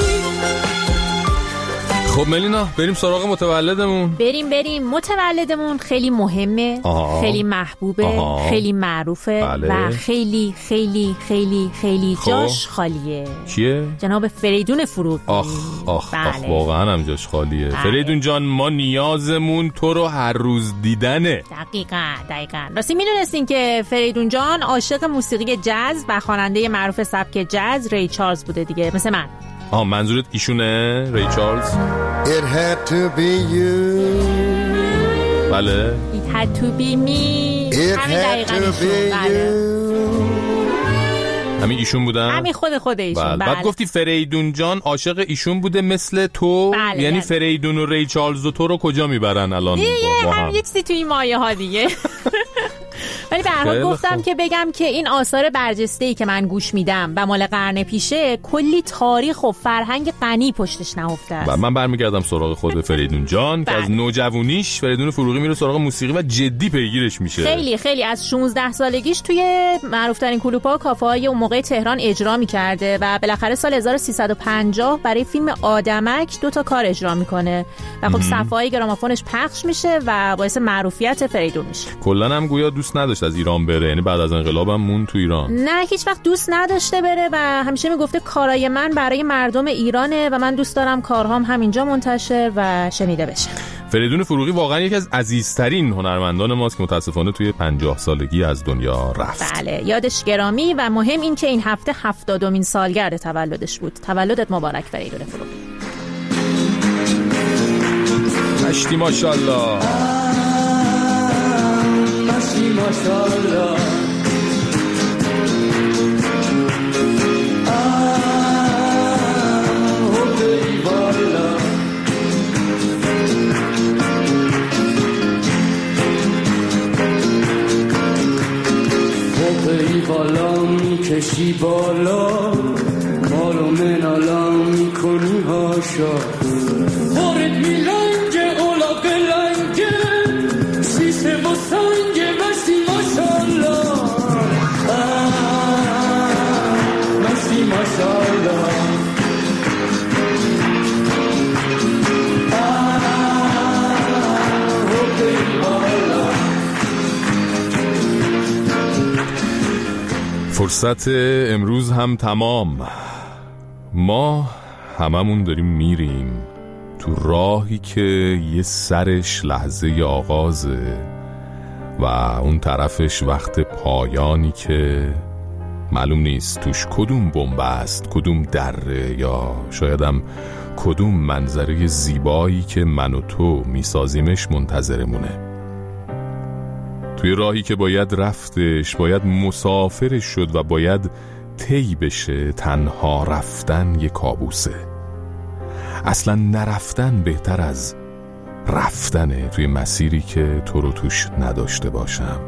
خب ملینا بریم سراغ متولدمون. بریم بریم متولدمون خیلی مهمه. آه. خیلی محبوبه. آه. خیلی معروفه. بله. و خیلی خیلی خیلی خیلی جاش خالیه. کیه؟ جناب فریدون فروغی. آخ آخ, بله. آخ واقعا هم جاش خالیه. بله. فریدون جان ما نیازمون تو رو هر روز دیدنه. دقیقاً دقیقاً. راستی میدونستین که فریدون جان عاشق موسیقی جاز و خواننده معروف سبک جاز ری چارلز بوده دیگه، مثل من. آه منظورت ایشونه ری چارلز؟ It had to be you. بله. It had to be me. It had to be you. همین ایشون بودن؟ همین خود خود ایشون. بله. بله. بعد گفتی فریدون جان عاشق ایشون بوده مثل تو. بله. یعنی فریدون و ری چارلز و تو رو کجا میبرن الان؟ دیگه هم یک سی توی مایه ها دیگه. ولی به حال گفتم که بگم که این آثار برجسته‌ای که من گوش میدم و مال قرن پیشه کلی تاریخ و فرهنگ غنی پشتش نهفته است. و من برمیگردم سراغ خود فریدون جان که از نوجوانیش فریدون فروغی میره سراغ موسیقی و جدی پیگیرش میشه. خیلی خیلی از شانزده سالگیش توی معروف‌ترین کلوپ‌ها و کافه‌های اون موقع تهران اجرا می‌کرده و بالاخره سال هزار و سیصد و پنجاه برای فیلم آدمک دو تا کار اجرا میکنه و خب صفحه‌های گرامافونش پخش میشه و باعث معروفیت فریدون میشه. کلاً هم گویا دوست نداشت از ایران بره، یعنی بعد از انقلاب هم مون تو ایران. نه هیچ وقت دوست نداشته بره و همیشه میگفته کارای من برای مردم ایرانه و من دوست دارم کارهام همینجا منتشر و شنیده بشه. فریدون فروغی واقعا یکی از عزیزترین هنرمندان ماست که متاسفانه توی پنجاه سالگی از دنیا رفت. بله یادش گرامی و مهم این که این هفته هفتادمین سالگرد تولدش بود. تولدت مبارک فریدون فروغی. مشتی ماشاءالله مشتی ماشاءالله بالا میکشی بالا مالو منالا میکنی هاشا بارد میلنگه اولا قلنگه سیسه و سنگه مستی ماشالله مستی ماشالله فرصت امروز هم تمام. ما هممون داریم میریم تو راهی که یه سرش لحظه آغازه و اون طرفش وقت پایانی که معلوم نیست توش کدوم بمب است، کدوم دره یا شایدم کدوم منظره زیبایی که من و تو میسازیمش منتظرمونه. توی راهی که باید رفتش، باید مسافرش شد و باید طی بشه. تنها رفتن یه کابوسه. اصلا نرفتن بهتر از رفتنه توی مسیری که تو رو توش نداشته باشم.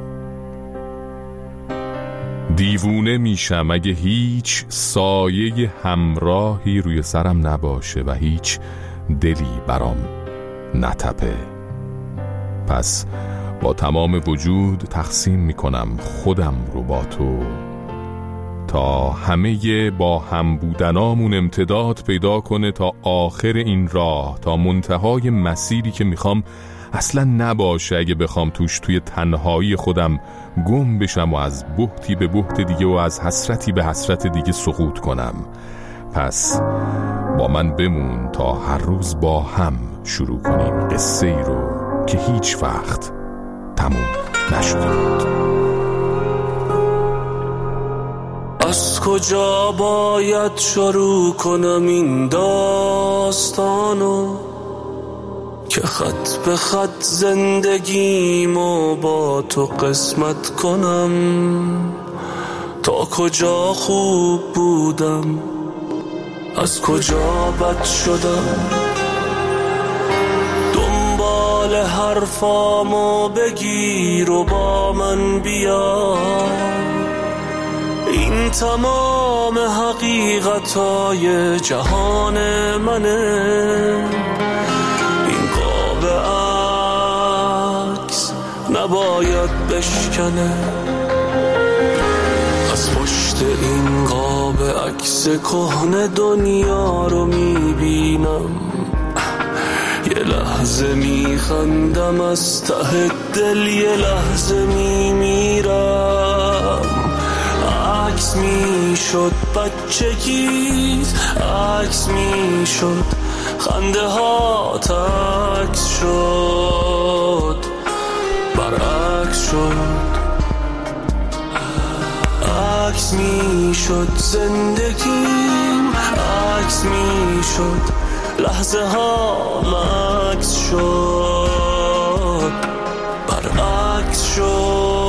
دیوونه میشم اگه هیچ سایه همراهی روی سرم نباشه و هیچ دلی برام نتپه. پس با تمام وجود تقسیم میکنم خودم رو با تو تا همه با هم بودنامون امتداد پیدا کنه تا آخر این راه، تا منتهای مسیری که میخوام اصلا نباشه اگه بخوام توش توی تنهایی خودم گم بشم و از بهتی به بهت دیگه و از حسرتی به حسرت دیگه سقوط کنم. پس با من بمون تا هر روز با هم شروع کنیم قصه ای رو که هیچ وقت تموم نشده بود. از کجا باید شروع کنم این داستانو که خط به خط زندگیمو با تو قسمت کنم؟ تا کجا خوب بودم، از کجا بد شدم، دنبال حرفامو بگیر و با من بیا. این تمام حقیقتای جهان منه، این قاب عکس نباید بشکنه. از پشت این قاب عکس کهنه دنیا رو میبینم، یه لحظه میخندم از ته دل، یه لحظه میمیرم. عکس میشد بچگیت، عکس میشد خنده ها، عکس شد برعکس شد. عکس میشد زندگیم، عکس میشد لحظه ها، عکس شد برعکس شد.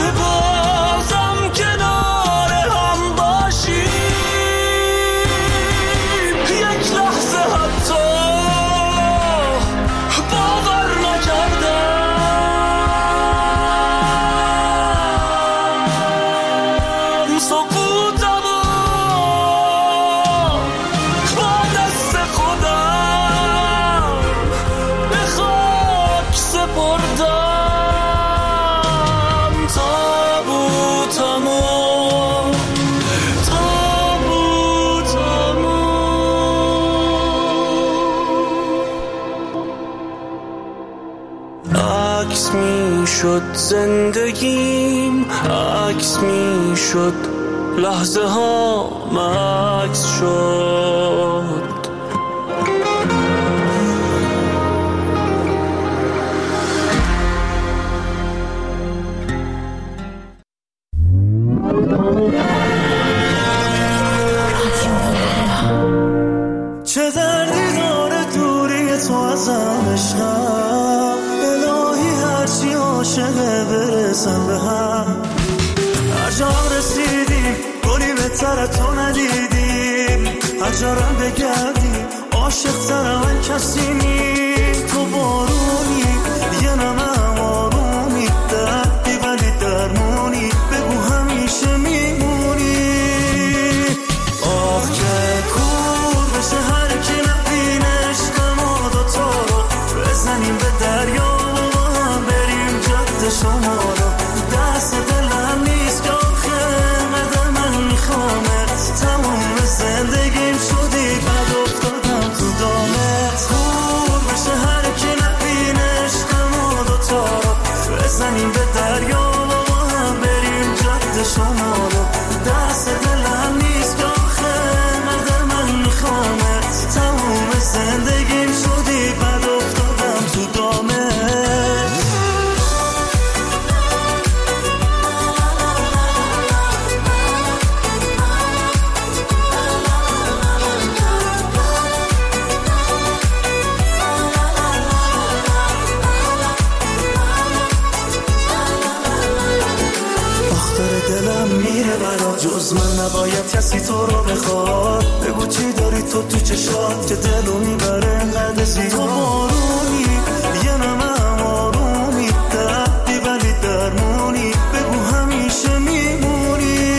بازم کنار هم باشیم، یک لحظه حتی باور نکردم سکوتم با دست خودم به خاک سپردم تابوتمو تابوتمو. عکس می شد زندگیم، عکس می شد لحظه ها عکس شد. چه دردی داره دوری تو ازم عشقم، الهی هرچی عاشقه برسن به هم. هر جا رسیدیم گلی بهتر تو ندیدیم، هر جا رم بگردیم عاشق تر من کسی نی. تو بارونی یه نمه آرومی، دردی ولی درمونی، بگو همیشه میمونی. آخ که کور بشه هر کی نبینه عشق ما دوتا رو، بزنیم به دریا و هم بریم جاده شما رو. دست دلم نیست که آخه قدر من میخوامت، تموم زندگیم شدی بد افتادم تو دامت. کور بشه هر کی نبینه عشق ما دوتا رو، بزنیم به دریا و هم بریم جاده شما رو. دست دلم نیست که آخه قدر من میخوامت، تموم زندگیم شدی بد افتادم تو دامت. دلم میره برا، جز من نباید کسی تو رو بخواد. بگو چی داری تو تو چشات که دلو میبره انقدر زیاد. تو بارونی یه نمه آرومی، دردی ولی درمونی، بگو همیشه میمونی.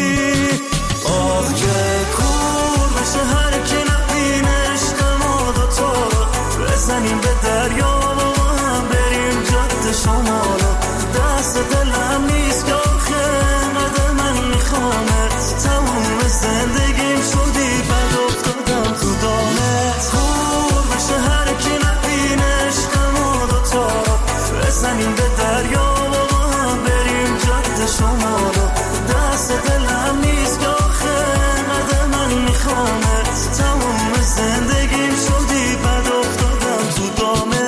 آخ که کور بشه هر کی نبینه عشق ما دوتا رو، بزنیم به دریا و هم بریم جاده شما رو. دست دلم نیست که آخه قدر من میخوامت، تموم زندگیم شدی بد افتادم تو دامت. کور بشه هر کی نبینه عشق ما دوتا رو، بزنیم به دریا و هم بریم جاده شما رو. دست دلم نیست که آخه قدر من میخوامت، تموم زندگیم شدی بد افتادم تو دامت.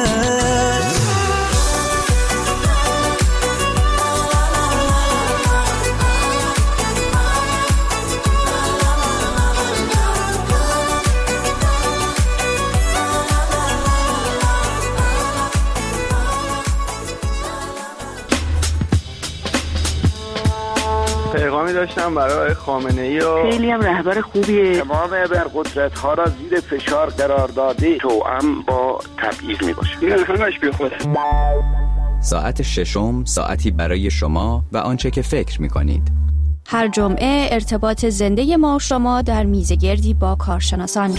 پیغامی داشتم برای خامنه‌ای و خیلی هم رهبر خوبیه. تمام ابرقدرت ها را زیر فشار قرار داده، توأم با تبعیض میباشه. این همش بی خوده. ساعت ششم، ساعتی برای شما و آنچه که فکر میکنید. هر جمعه ارتباط زنده ما و شما در میزگردی با کارشناسان.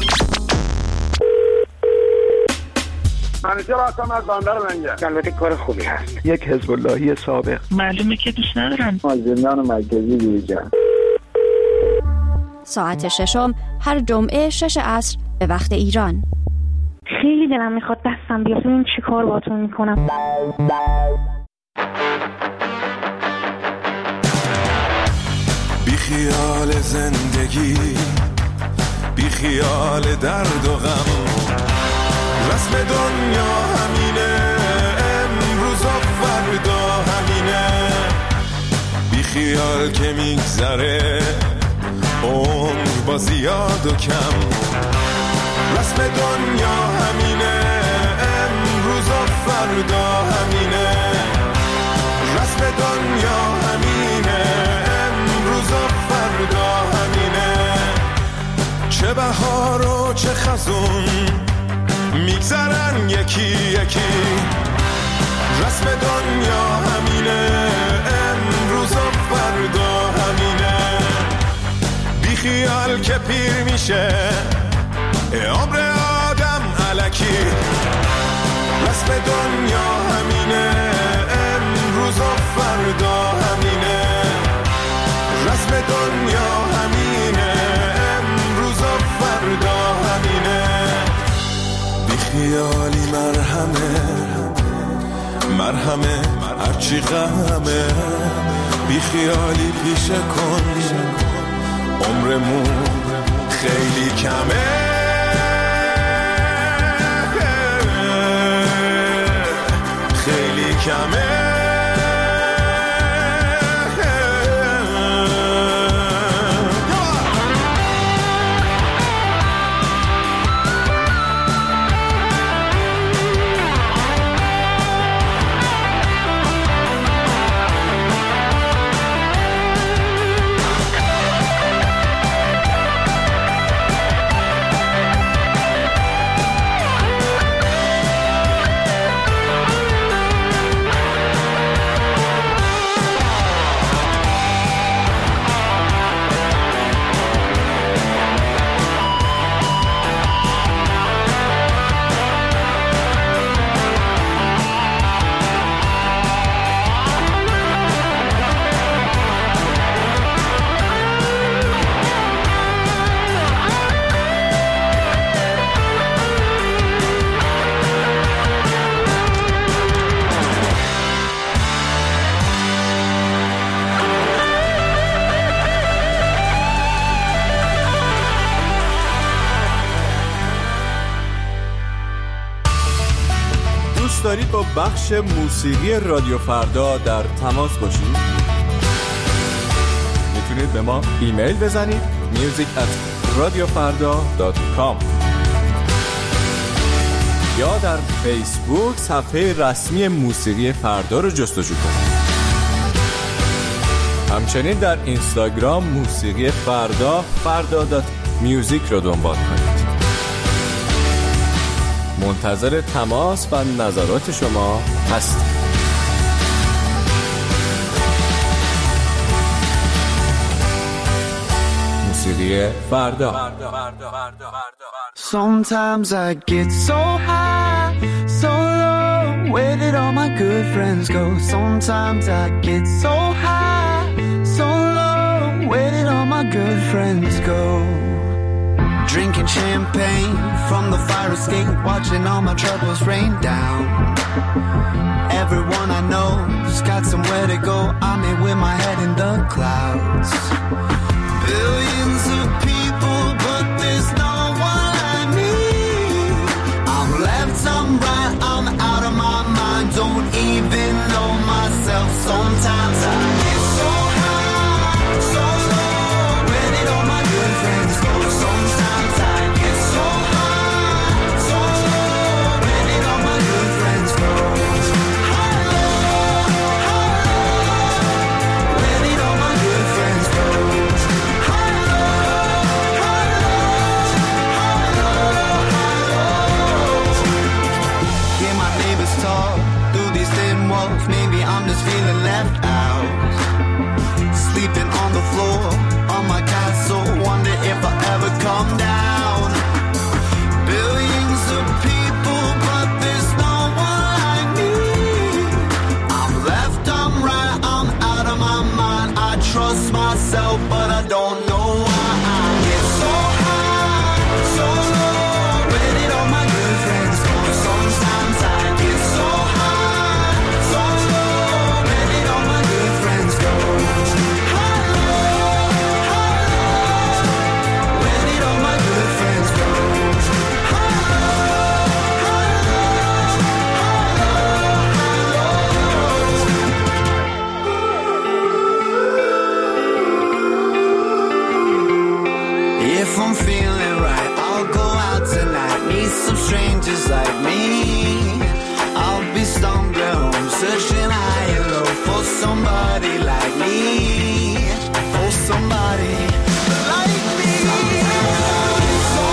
منیجر آسام از باندر منگه. البته کار خوبی هست. یک حزب اللهی سابق. معلومه که دوست ندارن. زندان مرکزی دیجا. ساعت ششم هر جمعه شش عصر به وقت ایران. خیلی دلم میخواد دستم بیاد ببینم چی کار باهاتون میکنم. بی خیال زندگی، بی خیال درد و غم، رسم دنیا همینه، امروز و فردا همینه. بی خیال که میگذره عمر با زیاد و کم، رسم دنیا همینه، امروز و فردا همینه. رسم دنیا همینه. بهار و چه خزون میگذرن یکی یکی. رسم دنیا همینه، امروز و فردا همینه. بی خیال که پیر میشه عمر آدم الکی. رسم دنیا همینه، امروز و فردا همینه. رسم دنیا همینه، امروز و فردا همینه. بی خیالی مرهمه مرهمه هرچی غمه. بی خیالی پیشه کن، عمرمون خیلی کمه. خیلی کمه. دارید با بخش موسیقی رادیو فردا در تماس باشید؟ میتونید به ما ایمیل بزنید music at radiofarda dot com یا در فیسبوک صفحه رسمی موسیقی فردا رو جستجو کنید. همچنین در اینستاگرام موسیقی فردا فردا دات میوزیک رو دنبال کنید. منتظر تماس و نظرات شما هستیم. موسیقی فردا. Sometimes I get so high, so low, where did all my good friends go? Sometimes I get so high, so low, where did all my good friends go? Drinking champagne from the fire escape, watching all my troubles rain down. Everyone I know's got somewhere to go, I'm here with my head in the clouds. Billions of people, but there's no one like me. I'm left, I'm right, I'm out of my mind, don't even know myself. Sometimes I get so high, so low, where did all my good friends go? Sometimes I get so high, so low, where did all my good friends go? High, low, high, low, where did all my good friends go? High, low, high, low, high, low, high, low. Hear my neighbors talk through these thin walls, maybe I'm just feeling left out. Sleeping on the floor on my castle, wonder if I ever come down. Billions of people, but there's no one like me. I'm left, I'm right, I'm out of my mind. I trust myself, but I don't know why I get so high, so low. Where did all my good friends go? Sometimes I get so high, so low. Where did all my good friends go? High, low, high, low. Where did all my good friends go? High, low, high, If I'm feeling right, I'll go out tonight, meet some strangers like me. I'll be stumbling home, searching high and low for somebody like me, for somebody like me. So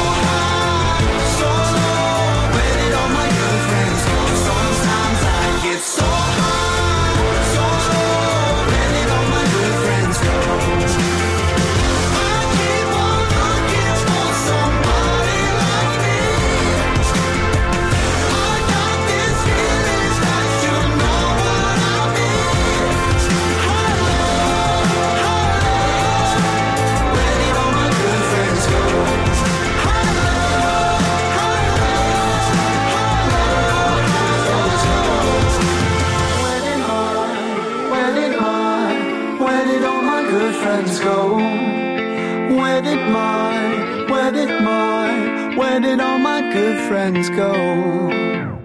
good friends go? Where did my, where did my, where did all my good friends go?